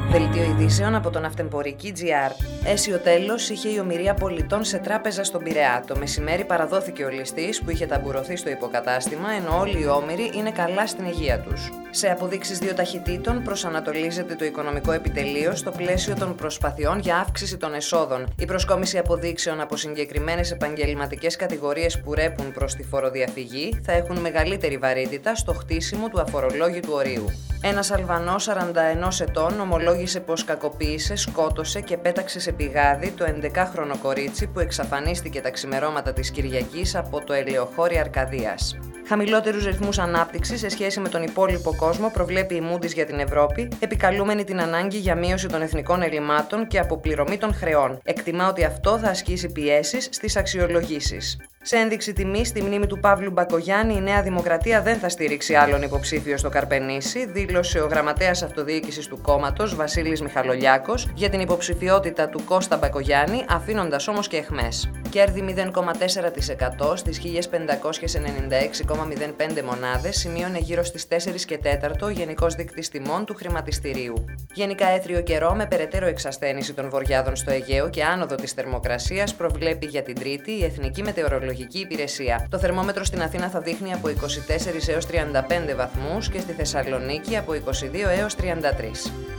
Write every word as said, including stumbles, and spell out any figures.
Δελτίο ειδήσεων από τον Ναυτεμπορική τζι αρ. Αίσιο τέλος είχε η ομηρία πολιτών σε τράπεζα στον Πειραιά. Το μεσημέρι παραδόθηκε ο ληστής που είχε ταμπουρωθεί στο υποκατάστημα, ενώ όλοι οι όμηροι είναι καλά στην υγεία τους. Σε αποδείξεις δύο ταχυτήτων προσανατολίζεται το οικονομικό επιτελείο στο πλαίσιο των προσπαθειών για αύξηση των εσόδων. Η προσκόμιση αποδείξεων από συγκεκριμένες επαγγελματικές κατηγορίες που ρέπουν προς τη φοροδιαφυγή θα έχουν μεγαλύτερη βαρύτητα στο χτίσιμο του αφορολόγητου ορίου. Ένας Αλβανός σαράντα ενός ετών ομολόγησε πως κακοποίησε, σκότωσε και πέταξε σε πηγάδι το ενδεκάχρονο κορίτσι που εξαφανίστηκε τα ξημερώματα της Κυριακής από το ελαιοχώρι Αρκαδίας. Χαμηλότερους ρυθμούς ανάπτυξης σε σχέση με τον υπόλοιπο κόσμο προβλέπει η Moody's για την Ευρώπη, επικαλούμενη την ανάγκη για μείωση των εθνικών ελλημάτων και αποπληρωμή των χρεών. Εκτιμά ότι αυτό θα ασκήσει πιέσεις στις αξιολογήσεις. Σε ένδειξη τιμής στη μνήμη του Παύλου Μπακογιάννη, η Νέα Δημοκρατία δεν θα στηρίξει άλλον υποψήφιο στο Καρπενήσι, δήλωσε ο γραμματέας αυτοδιοίκησης του κόμματος Βασίλης Μιχαλολιάκος για την υποψηφιότητα του Κώστα Μπακογιάννη, αφήνοντας όμως και αιχμές. Κέρδη μηδέν κόμμα τέσσερα τοις εκατό στις χίλια πεντακόσιες ενενήντα έξι κόμμα μηδέν πέντε μονάδες, σημείωνε γύρω στις τέσσερα και τέταρτο ο Γενικός Δείκτης Τιμών του Χρηματιστηρίου. Γενικά έθριο καιρό με περαιτέρω εξασθένηση των βορειάδων στο Αιγαίο και άνοδο της θερμοκρασίας προβλέπει για την Τρίτη η Εθνική Μετεωρολογική Υπηρεσία. Το θερμόμετρο στην Αθήνα θα δείχνει από είκοσι τέσσερα έως τριάντα πέντε βαθμούς και στη Θεσσαλονίκη από είκοσι δύο έως τριάντα τρία.